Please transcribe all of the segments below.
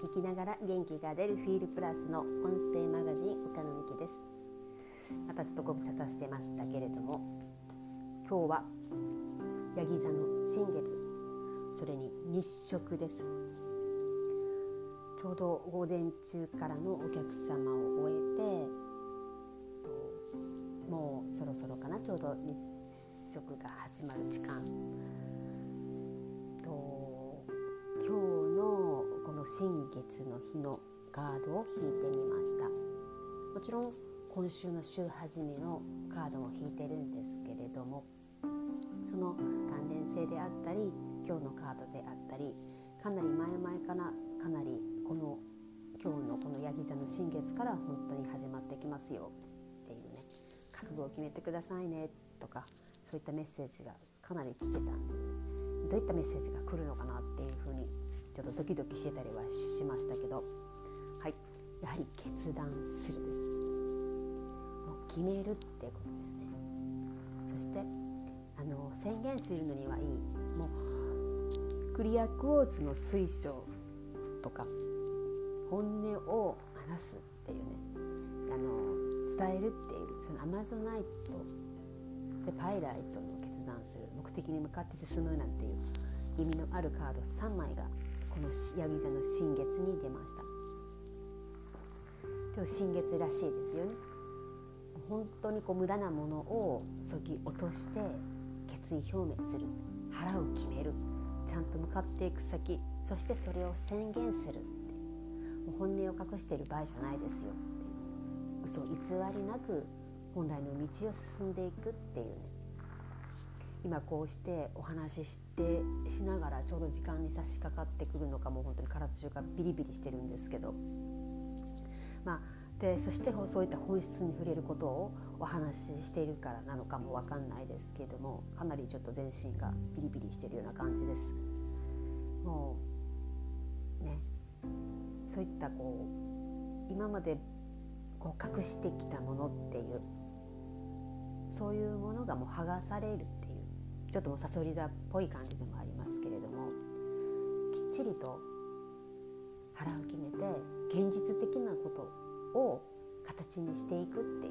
生きながら元気が出るフィールプラスの音声マガジンうかのみきです。またちょっとご無沙汰してましたけれども、今日はヤギ座の新月、それに日食です。ちょうど午前中からのお客様を終えて、もうそろそろかな、ちょうど日食が始まる時間今日のこの新月の日のカードを引いてみました。もちろん今週の週始めのカードも引いてるんですけれども、その関連性であったり今日のカードであったり、かなり前々からかなり今日のこのヤギ座の新月から本当に始まってきますよっていうね、覚悟を決めてくださいねとか、そういったメッセージがかなり来てたんで、どういったメッセージが来るのかなっていうふうにちょっとドキドキしてたりはしましたけど、はい、やはり決断するです。もう決めるってことですね。そして宣言するのにはいい、もうクリアクォーツの水晶とか本音を話すっていうね、伝えるっていう、そのアマゾナイトでパイライトの決断する、目的に向かって進むなんていう意味のあるカード3枚がこのヤギ座の新月に出ました。でも新月らしいですよね。本当に無駄なものをそぎ落として決意表明する、腹を決める、ちゃんと向かっていく先、そしてそれを宣言するっていう、もう本音を隠している場合じゃないですよっていう、嘘偽りなく本来の道を進んでいくっていうね。今こうしてお話ししながらちょうど時間に差し掛かってくるのか、もう本当に体中がビリビリしてるんですけど、でそしてそういった本質に触れることをお話ししているからなのかも分かんないですけれども、かなりちょっと全身がビリビリしているような感じです。もうね、そういった今まで隠してきたものっていう、そういうものがもう剥がされるっていう、ちょっともうさそり座っぽい感じでもありますけれども、きっちりと腹を決めて現実的なことを形にしていくっていう、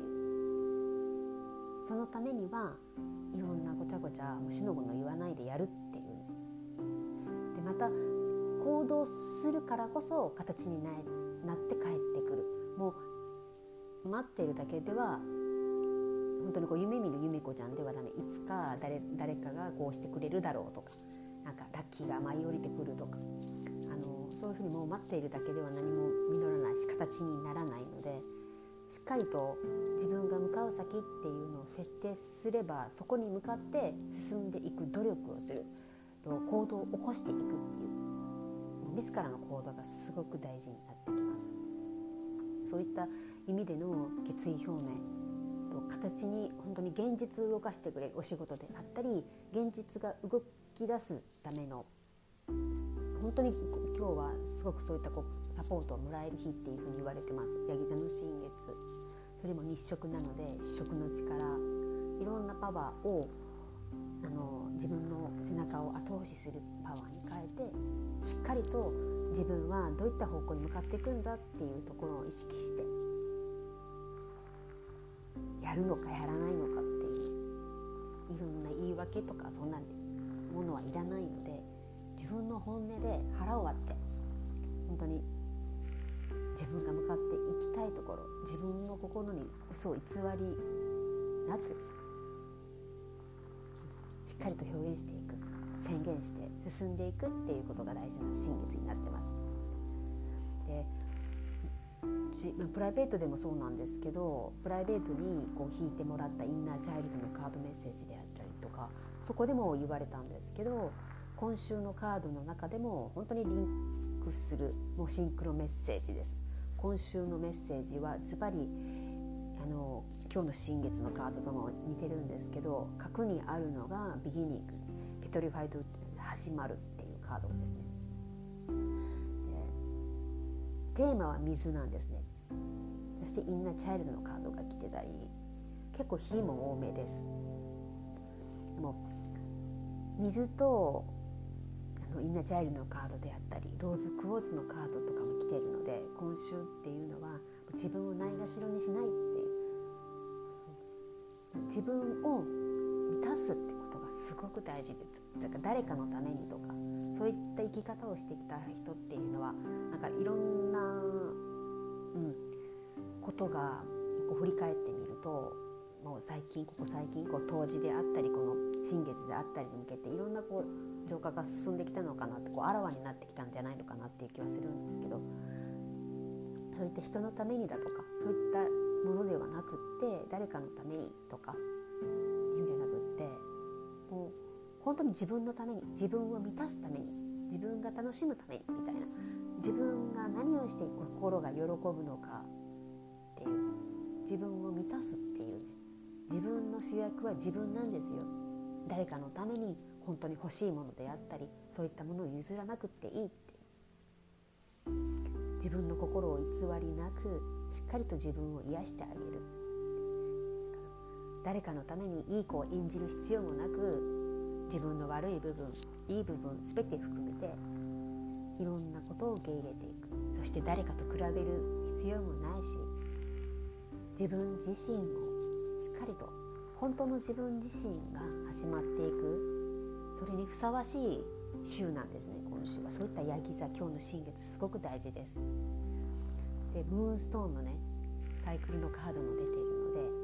そのためにはいろんなごちゃごちゃしのごの言わないでやるっていう、でまた行動するからこそ形になって帰ってくる。もう待っているだけでは本当に夢見る夢子ちゃんではダメ。いつか誰かがこうしてくれるだろうとか、なんかラッキーが舞い降りてくるとか、そういうふうにもう待っているだけでは何も実らないし形にならないので、しっかりと自分が向かう先っていうのを設定すれば、そこに向かって進んでいく努力をする、行動を起こしていくっていう、自らの行動がすごく大事になってきます。そういった意味での決意表明、形に本当に現実を動かしてくれるお仕事であったり、現実が動き出すための、本当に今日はすごくそういったサポートをもらえる日っていうふうに言われてます。ヤギ座の新月、それも日食なので、食の力、いろんなパワーを自分の背中を後押しするパワーに変えて、しっかりと自分はどういった方向に向かっていくんだっていうところを意識してやるのかやらないのかっていう、いろんな言い訳とかそんなものはいらないので、自分の本音で腹を割って本当に自分が向かっていきたいところ、自分の心に嘘を偽りなくしっかりと表現していく、宣言して進んでいくっていうことが大事な新月になってます。でプライベートでもそうなんですけど、プライベートに引いてもらったインナーチャイルドのカードメッセージであったりとか、そこでも言われたんですけど、今週のカードの中でも本当にリンクするもうシンクロメッセージです。今週のメッセージはズバリ今日の新月のカードとも似てるんですけど、核にあるのがビギニング、ペトリファイド始まるっていうカードですね。テーマは水なんですね。そしてインナーチャイルドのカードが来てたり、結構火も多めです。でも水とインナーチャイルドのカードであったりローズクォーツのカードとかも来ているので、今週っていうのは自分をないがしろにしないっていう、自分を満たすってことがすごく大事です。だから誰かのためにとかそういった生き方をしてきた人っていうのはなんかいろんな、ことがこう振り返ってみると、もうここ最近こう冬至であったりこの新月であったりに向けていろんなこう浄化が進んできたのかなって、こうあらわになってきたんじゃないのかなっていう気はするんですけど、そういった人のためにだとかそういったものではなくって誰かのためにとかいうんじゃなくって、もう本当に自分のために、自分を満たすために、自分が楽しむためにみたいな、自分が何をして心が喜ぶのかっていう、自分を満たすっていうね、自分の主役は自分なんですよ。誰かのために本当に欲しいものであったりそういったものを譲らなくっていいって、自分の心を偽りなくしっかりと自分を癒してあげる。誰かのためにいい子を演じる必要もなく、自分の悪い部分いい部分全て含めていろんなことを受け入れていく。そして誰かと比べる必要もないし、自分自身をしっかりと本当の自分自身が始まっていく、それにふさわしい週なんですね。今週はそういったヤギ座、今日の新月すごく大事です。でムーンストーンのねサイクルのカードも出ているので、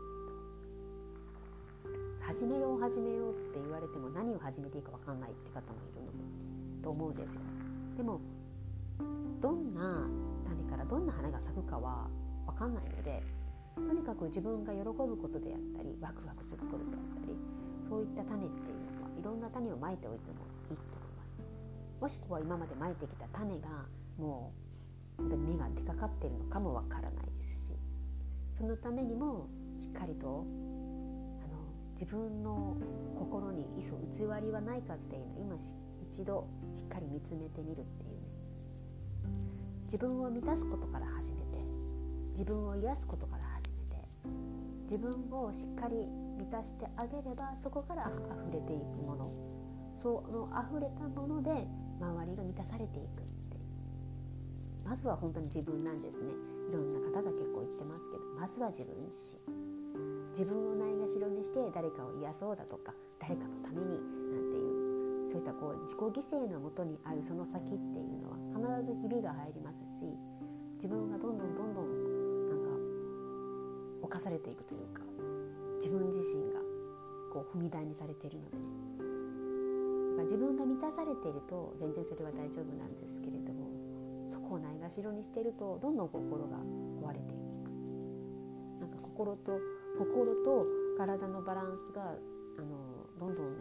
始めようって言われても何を始めていいか分かんないって方もいるのと思うんですよ。でもどんな種からどんな花が咲くかは分かんないので、とにかく自分が喜ぶことであったりワクワクすることであったり、そういった種っていうのはいろんな種をまいておいてもいいと思います。もしくは今までまいてきた種がもう芽が出かかっているのかもわからないですし、そのためにもしっかりと自分の心に偽りはないかっていうのを今一度しっかり見つめてみるっていうね、自分を満たすことから始めて、自分を癒すことから始めて、自分をしっかり満たしてあげればそこから溢れていくもの、その溢れたもので周りが満たされていくって、まずは本当に自分なんですね。いろんな方が結構言ってますけど、まずは自分自身、自分をないがしろにして誰かを癒そうだとか誰かのためになんていう、そういったこう自己犠牲のもとにあるその先っていうのは必ずひびが入りますし、自分がどんどんなんか侵されていくというか、自分自身がこう踏み台にされているのでね、だから自分が満たされていると全然それは大丈夫なんですけれども、そこをないがしろにしているとどんどん心が壊れていく。なんか心と体のバランスがどんどんね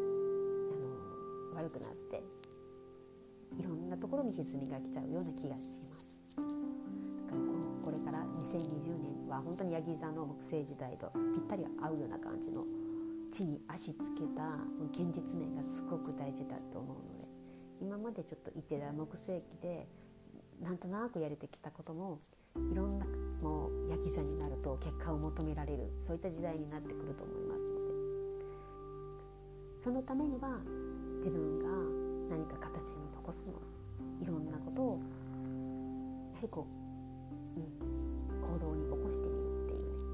悪くなって、いろんなところに歪みが来ちゃうような気がします。だからこれから2020年は本当にヤギ座の木星時代とぴったり合うような感じの地に足つけた現実面がすごく大事だと思うので、今までちょっといてた木星期でなんとなくやれてきたこともいろんなもうヤギ座になると結果を求められる、そういった時代になってくると思いますので、そのためには自分が何か形に残すの、いろんなことをやはり行動に起こしてみるっていうね、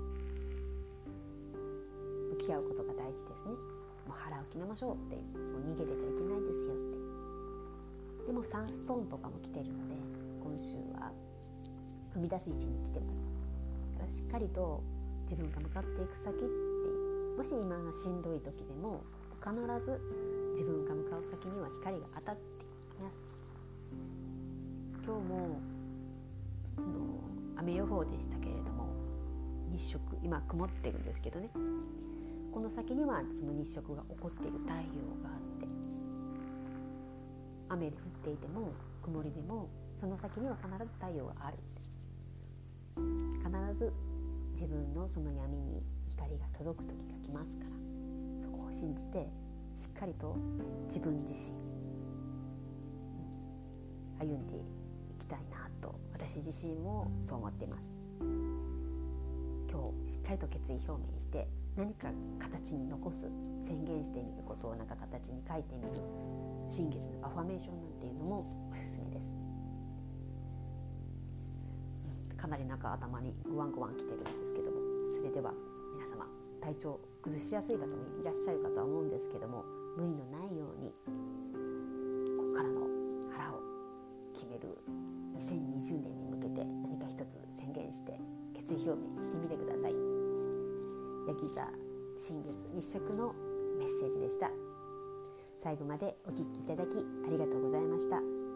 向き合うことが大事ですね。もう腹を決めましょうっていう、もう逃げてちゃいけないですよって。でもサンストーンとかも来てるので、今週は踏み出す位置に来てます。だからしっかりと自分が向かっていく先っていう、もし今がしんどい時でも必ず自分が向かう先には光が当たっています。今日も雨予報でしたけれども、日食、今曇ってるんですけどね、この先にはその日食が起こっている太陽があって、雨で降っていても曇りでもその先には必ず太陽があるって、必ず自分のその闇に光が届く時が来ますから、そこを信じてしっかりと自分自身歩んでいきたいなと、私自身もそう思っています。今日しっかりと決意表明して何か形に残す、宣言してみることをなんか形に書いてみる新月のアファメーションなんていうのもおすすめです。かなりなんか頭にグワングワンきてるんですけども、それでは皆様体調崩しやすい方もいらっしゃるかとは思うんですけども、無理のないようにここからの腹を決める2020年に向けて何か一つ宣言して決意表明してみてください。ヤギ座新月日食のメッセージでした。最後までお聞きいただきありがとうございました。